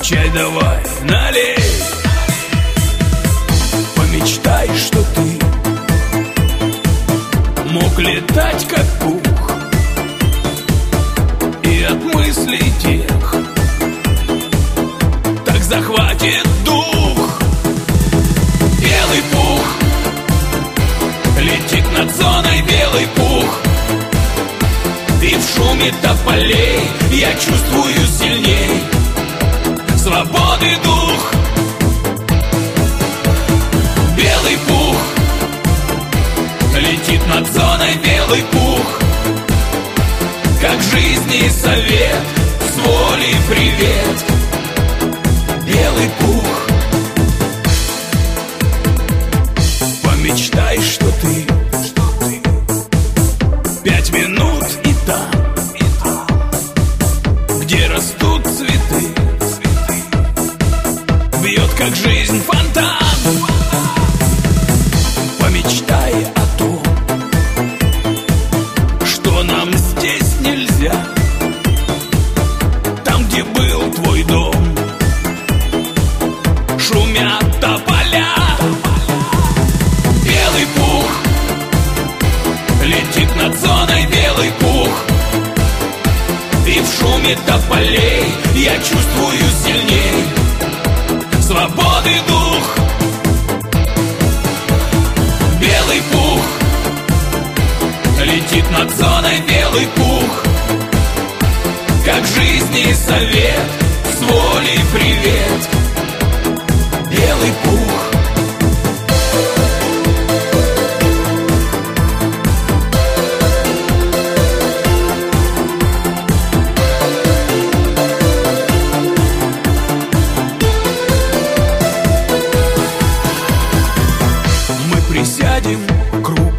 Чай давай, налей. Помечтай, что ты мог летать, как пух, и от мыслей тех так захватит дух. Белый пух летит над зоной, белый пух, и в шуме тополей я чувствую сильней свободы дух. Белый пух летит над зоной, белый пух, как жизни совет, с волей привет. Белый пух, помечтай, что ты 5 минут и там, где растут цветы, бьет, как жизнь, фонтан. Помечтай о том, что нам здесь нельзя, там, где был твой дом, шумят тополя. Белый пух летит над зоной, белый пух, и в шуме тополей я чувствую сильней свободы дух. Белый пух летит над зоной, белый пух, как жизни совет, с волей привет. Белый пух. Присядем в круг,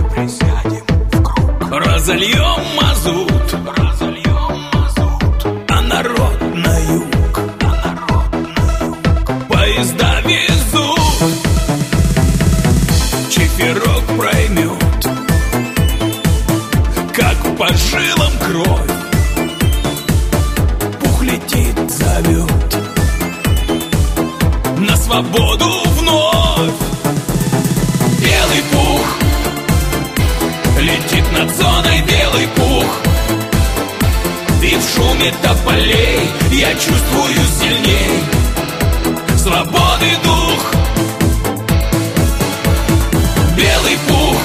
разольем мазут, а народ на юг, поезда везут, чиферок проймет, как по жилам кровь, пух летит, зовет на свободу вновь. Белый пух летит над зоной, белый пух, и в шуме тополей я чувствую сильней свободы дух. Белый пух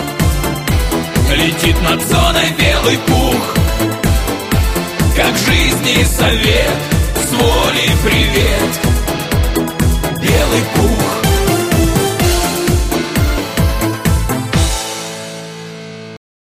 летит над зоной, белый пух, как жизни совет, с волей привет. Белый пух.